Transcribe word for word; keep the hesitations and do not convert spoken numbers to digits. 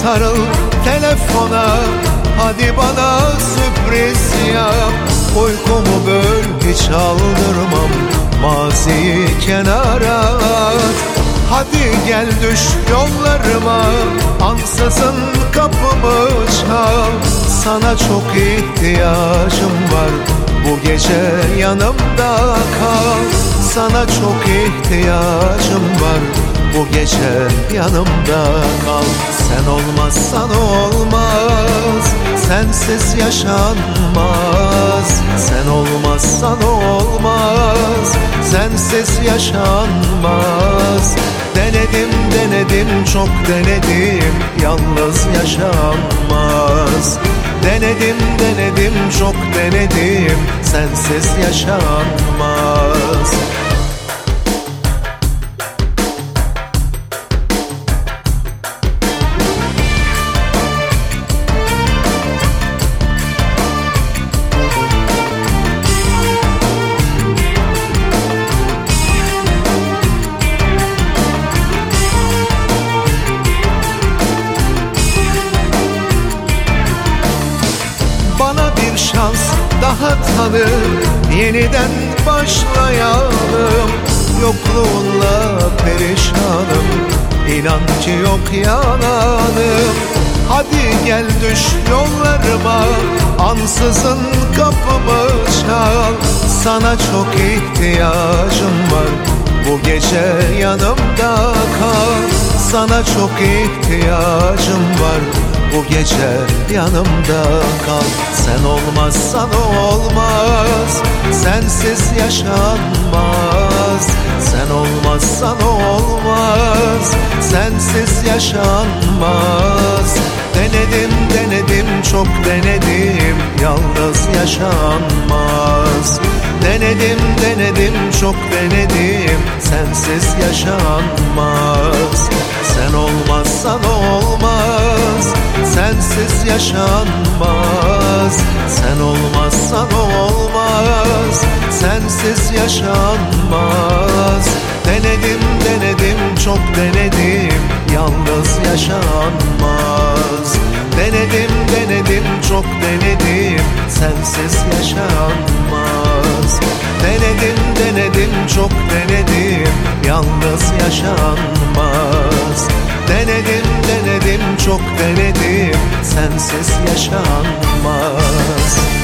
sarıl telefona, hadi bana sürpriz yap. Uykumu böl, hiç aldırmam, maziyi kenara at. Hadi gel düş yollarıma, ansızın kapımı çal. Sana çok ihtiyacım var, bu gece yanımda kal. Sana çok ihtiyacım var, bu gece yanımda kal. Sen olmazsan olmaz, sensiz yaşanmaz. Sen olmazsan olmaz, sensiz yaşanmaz. Denedim denedim çok denedim, yalnız yaşanmaz. Denedim denedim çok denedim, sensiz yaşanmaz. Bana bir şans daha tanı, yeniden başlayalım. Yokluğunla perişanım, inan ki yok yalanım. Hadi gel düş yollarıma, ansızın kapımı çal. Sana çok ihtiyacım var, bu gece yanımda kal. Sana çok ihtiyacım var, bu gece yanımda kal. Sen olmazsan olmaz, sensiz yaşanmaz. Sen olmazsan olmaz, sensiz yaşanmaz. Denedim denedim çok denedim, yalnız yaşanmaz. Denedim denedim çok denedim, sensiz yaşanmaz. Sen olmazsan olmaz, sensiz yaşanmaz. Sen olmazsan olmaz, sensiz yaşanmaz. Denedim denedim çok denedim, yalnız yaşanmaz. Denedim denedim çok denedim, sensiz yaşanmaz. Denedim denedim çok denedim, yalnız yaşanmaz. Denedim denedim çok denedim, sensiz yaşanmaz.